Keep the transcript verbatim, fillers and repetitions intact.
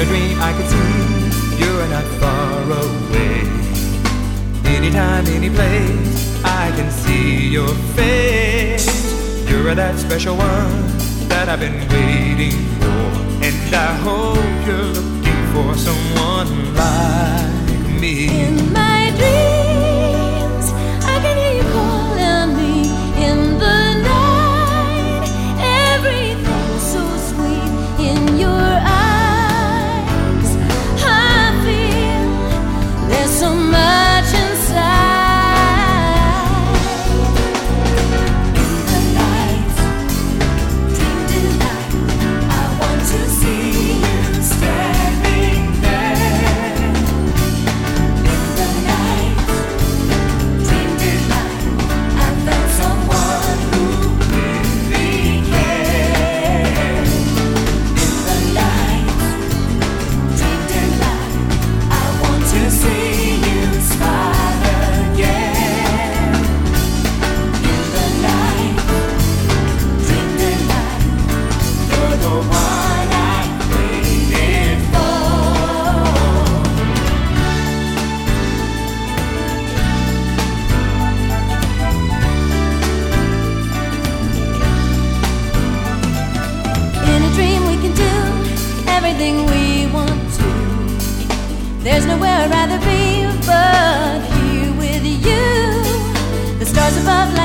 a dream I can see you're not far away. Anytime, any place, I can see your face. You're that special one that I've been waiting for, and I hope you're looking for someone like me. In my dreams, I can hear you calling me in the night. Everything's so sweet in your eyes. I feel there's so much inside. Everything we want to. There's nowhere I'd rather be but here with you. The stars above